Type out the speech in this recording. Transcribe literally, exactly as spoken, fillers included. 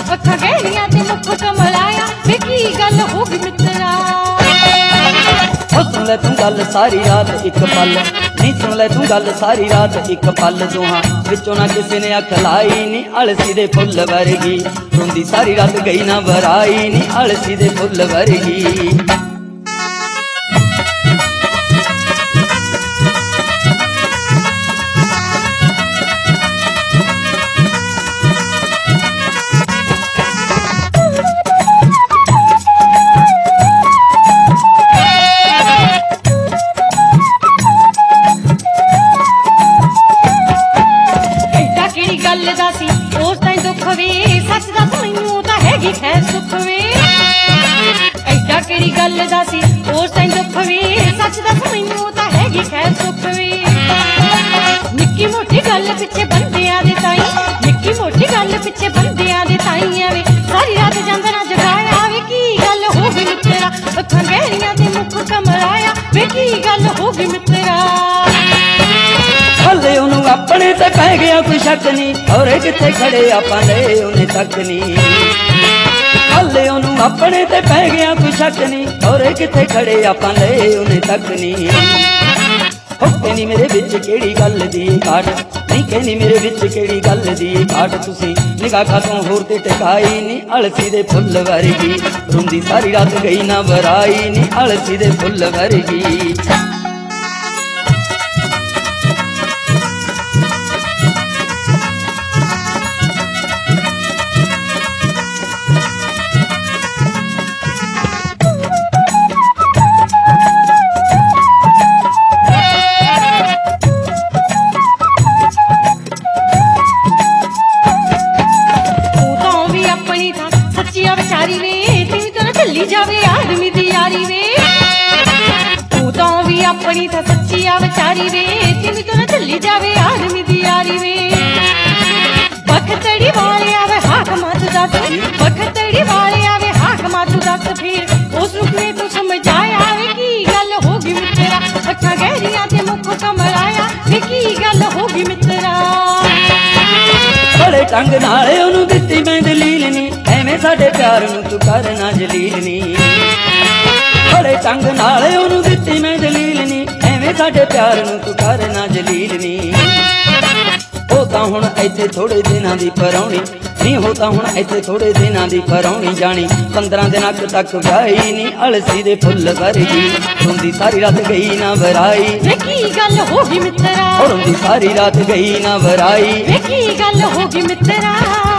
अखां गहरियां ते मुख कमलाया वे की गल हो गई मित्रा। सुन ले तू गल सारी रात एक पल नी सुन ले तू गल सारी रात एक पल दोहां विचों ना किसी ने अख लाई नी अलसी दे फुल वर्गी रोंदी सारी रात गई ना वराई नी अलसी दे फुल वर्गी। गल दासी उस ताईं दुख वे सच दस मैनू तां हैगी खैर सुख वे। ऐडा केड़ी गल दासी उस ताईं दुख वे सच दस मैनू तां हैगी खैर सुख वे। निक्की मोटी गल पिछे बंदियां दे ताईं निक्की मोटी गल पिछे बंदियां दे ताईं आवे सारी रात जांदना जगाया वे की गल हो गई मित्रा। अखां गहरियां ते मुख कमलाया वे की गल हो गई मित्रा। हले ओनू अपने ते पै गया कोई शक नहीं और किथे खड़े आपां ले उन्हें तक नहीं। हले ओनू अपने ते पै गया कोई शक नहीं और किथे खड़े आपां ले उन्हें तक नहीं। हो कहनी मेरे विच केड़ी गल दी काट नहीं कहनी मेरे विच केड़ी गल दी काट तुसी निगाह खातों होर ते टकाई नी अलसी दे फुल वर्गी रोंदी सारी रात गई ना वराई नी अलसी दे फुल वर्गी। बेचारी वे तेरी तो चली जावे आदमी दी यारी वे तू तो भी अपनी था सच्ची आ बेचारी वे तेरी तो चली जावे आदमी दी यारी वे। बखतड़ी वाले आवे हाथ मात दस बखतड़ी वाले आवे हाथ मात दस फिर उस रुकने तू समझाया वे की गल होगी मित्रा। अखां गहरियां ते मुख कमलाया वे की गल होगी मित्रा। बड़े टंग नाले ओनू दित्ती मैं दलील नी एवें साडे प्यार नू तू करना जलील नी। बड़े टंग नाले ओनू दित्ती मैं दलील नी एवें साडे प्यार नू तू करना जलील नी। हो तां हुण इत्थे थोड़े दिनां दी परौणी नी हो तां हुण इत्थे थोड़े दिनां दी परौणी जानी पंद्रह दिन अक तक व्याही नी अलसी दे फुल वर्गी रोंदी सारी रात गई ना वराई वे की गल होगी मित्रा। रोंदी सारी रात गई ना वराई वे की गल होगी मित्रा।